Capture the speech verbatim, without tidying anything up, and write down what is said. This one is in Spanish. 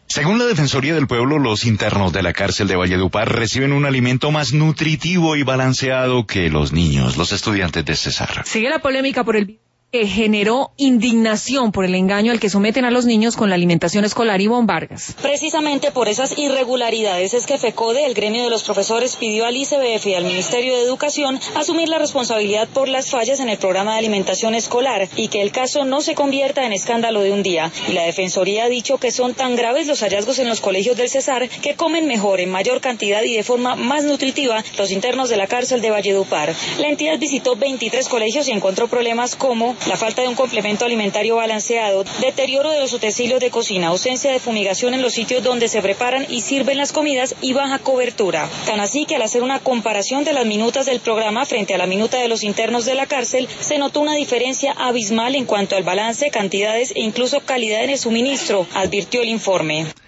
Según la Defensoría del Pueblo, los internos de la cárcel de Valledupar reciben un alimento más nutritivo y balanceado que los niños, los estudiantes de Cesar. Sigue la polémica por el video que generó indignación por el engaño al que someten a los niños con la alimentación escolar. Ivonne Vargas. Precisamente por esas irregularidades es que FECODE, el gremio de los profesores, pidió al I C B F y al Ministerio de Educación asumir la responsabilidad por las fallas en el programa de alimentación escolar y que el caso no se convierta en escándalo de un día. Y la Defensoría ha dicho que son tan graves los hallazgos en los colegios del Cesar que comen mejor, en mayor cantidad y de forma más nutritiva los internos de la cárcel de Valledupar. La entidad visitó veintitrés colegios y encontró problemas como la falta de un complemento alimentario balanceado, deterioro de los utensilios de cocina, ausencia de fumigación en los sitios donde se preparan y sirven las comidas y baja cobertura. Tan así que al hacer una comparación de las minutas del programa frente a la minuta de los internos de la cárcel, se notó una diferencia abismal en cuanto al balance, cantidades e incluso calidad en el suministro, advirtió el informe.